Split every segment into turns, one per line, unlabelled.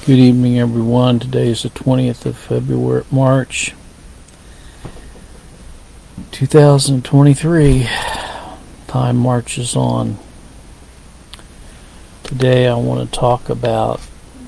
Good evening, everyone. Today is the 20th of March, 2023. Time marches on. Today I want to talk about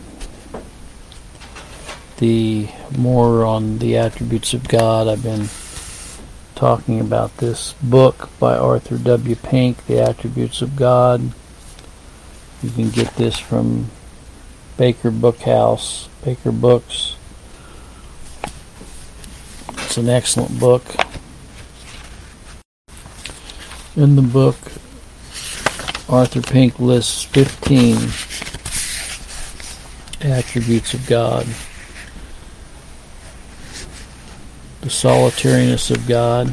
more on the attributes of God. I've been talking about this book by Arthur W. Pink, The Attributes of God. You can get this from Baker Books. It's an excellent book. In the book, Arthur Pink lists 15 attributes of God. The solitariness of God,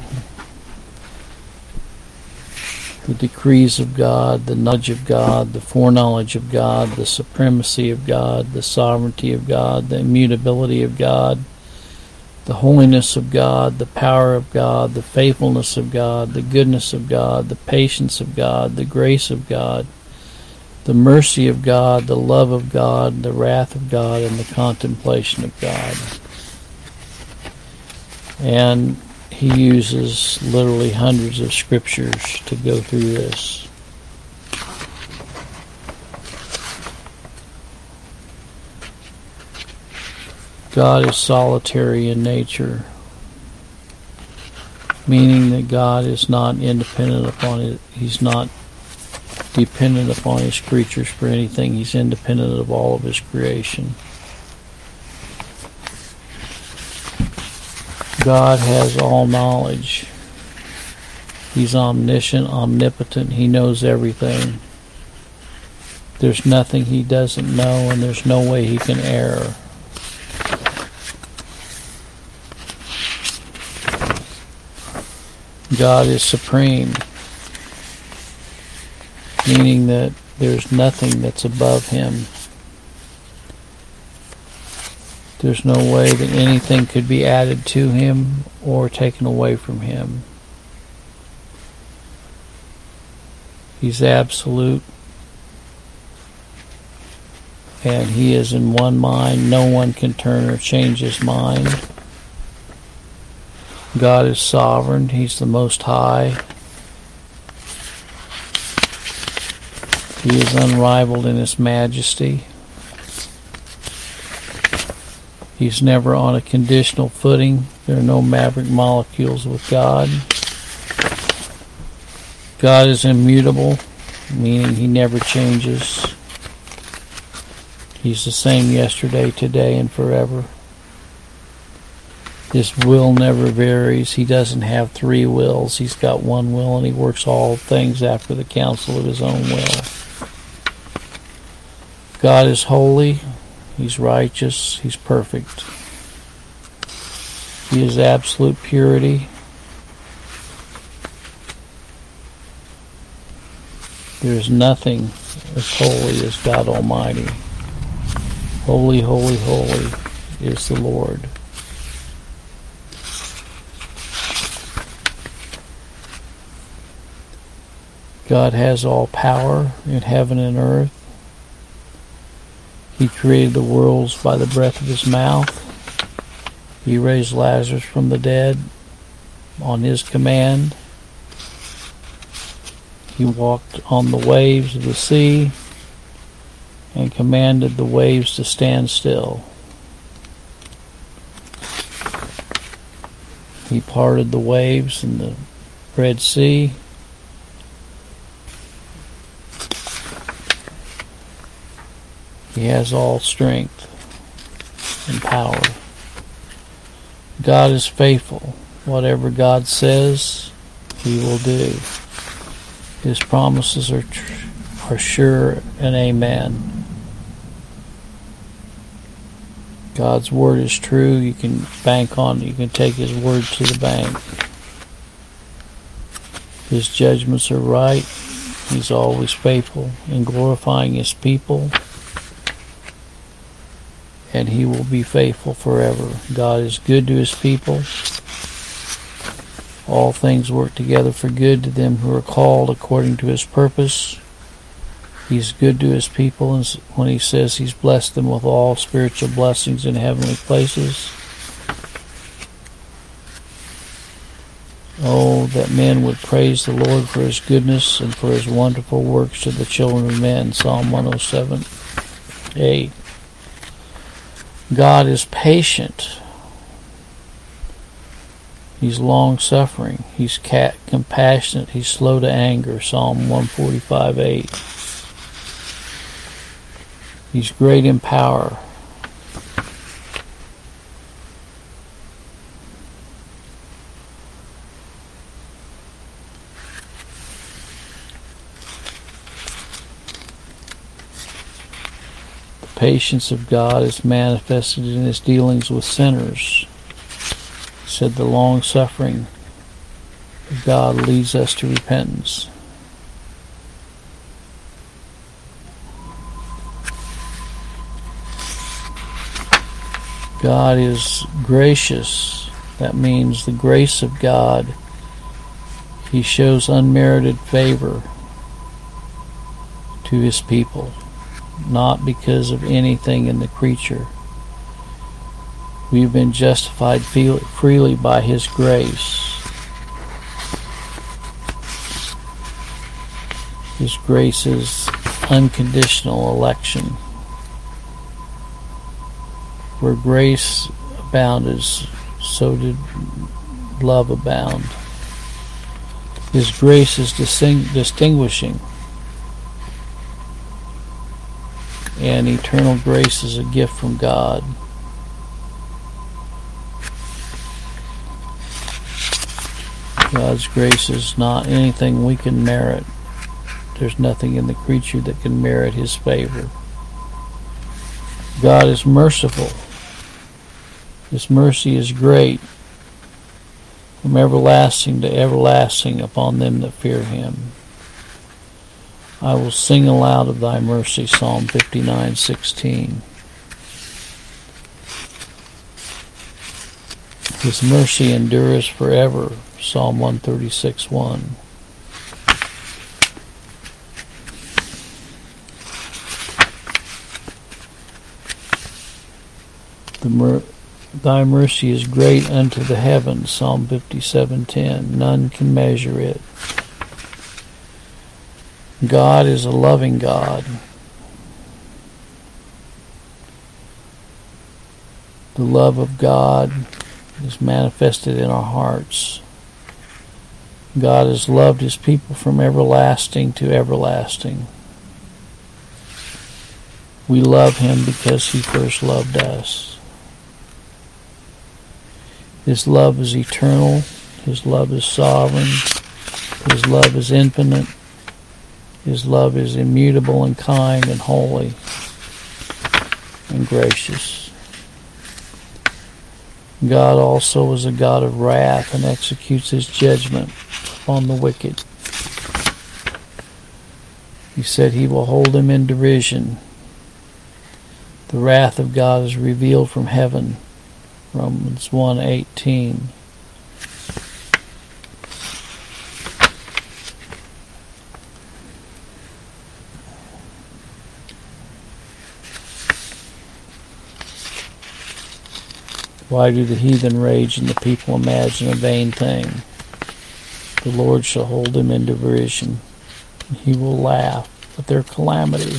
the decrees of God, the knowledge of God, the foreknowledge of God, the supremacy of God, the sovereignty of God, the immutability of God, the holiness of God, the power of God, the faithfulness of God, the goodness of God, the patience of God, the grace of God, the mercy of God, the love of God, the wrath of God, and the contemplation of God. And he uses literally hundreds of scriptures to go through this. God is solitary in nature, meaning that God is not independent upon it. He's not dependent upon his creatures for anything. He's independent of all of his creation. God has all knowledge. He's omniscient, omnipotent. He knows everything. There's nothing he doesn't know, and there's no way he can err. God is supreme, meaning that there's nothing that's above him. There's no way that anything could be added to him or taken away from him. He's absolute, and he is in one mind. No one can turn or change his mind. God is sovereign. He's the Most High. He is unrivaled in his majesty. He's never on a conditional footing. There are no maverick molecules with God. God is immutable, meaning he never changes. He's the same yesterday, today, and forever. His will never varies. He doesn't have three wills. He's got one will, and he works all things after the counsel of his own will. God is holy. He's righteous. He's perfect. He is absolute purity. There is nothing as holy as God Almighty. Holy, holy, holy is the Lord. God has all power in heaven and earth. He created the worlds by the breath of his mouth. He raised Lazarus from the dead on his command. He walked on the waves of the sea and commanded the waves to stand still. He parted the waves in the Red Sea. He has all strength and power. God is faithful. Whatever God says, he will do. His promises are sure and amen. God's word is true. You can bank on it. You can take his word to the bank. His judgments are right. He's always faithful in glorifying his people. And he will be faithful forever. God is good to his people. All things work together for good to them who are called according to his purpose. He's good to his people when he says he's blessed them with all spiritual blessings in heavenly places. Oh, that men would praise the Lord for his goodness and for his wonderful works to the children of men. Psalm 107:8. God is patient. He's long-suffering. He's compassionate. He's slow to anger. Psalm 145:8. He's great in power. The patience of God is manifested in his dealings with sinners. He said the long-suffering of God leads us to repentance. God is gracious. That means the grace of God. He shows unmerited favor to his people, not because of anything in the creature. We've been justified freely by his grace. His grace is unconditional election. Where grace abounded, so did love abound. His grace is distinguishing, and eternal grace is a gift from God. God's grace is not anything we can merit. There's nothing in the creature that can merit his favor. God is merciful. His mercy is great, from everlasting to everlasting upon them that fear him. I will sing aloud of thy mercy, Psalm 59:16. His mercy endures forever, Psalm 136:1. Thy mercy is great unto the heavens, Psalm 57:10. None can measure it. God is a loving God. The love of God is manifested in our hearts. God has loved his people from everlasting to everlasting. We love him because he first loved us. His love is eternal. His love is sovereign. His love is infinite. His love is immutable and kind and holy and gracious. God also is a God of wrath and executes his judgment upon the wicked. He said he will hold them in derision. The wrath of God is revealed from heaven. Romans 1:18. Why do the heathen rage and the people imagine a vain thing? The Lord shall hold them in derision, and he will laugh at their calamity.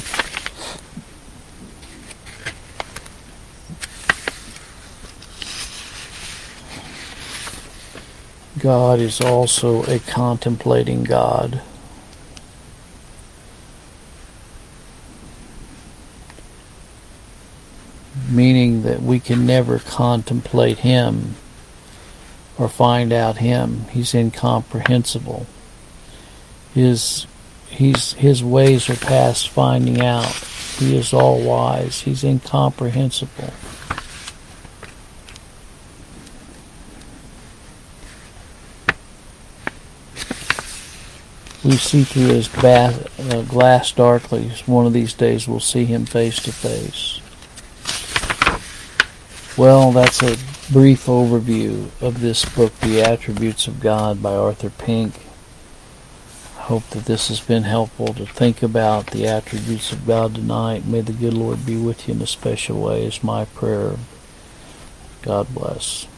God is also a contemplating God. Meaning that we can never contemplate him or find out him. He's incomprehensible. His ways are past finding out. He is all wise. He's incomprehensible. We see through his glass darkly. One of these days we'll see him face to face. Well, that's a brief overview of this book, The Attributes of God by Arthur Pink. hope that this has been helpful to think about the attributes of God tonight. May the good Lord be with you in a special way is my prayer. God bless.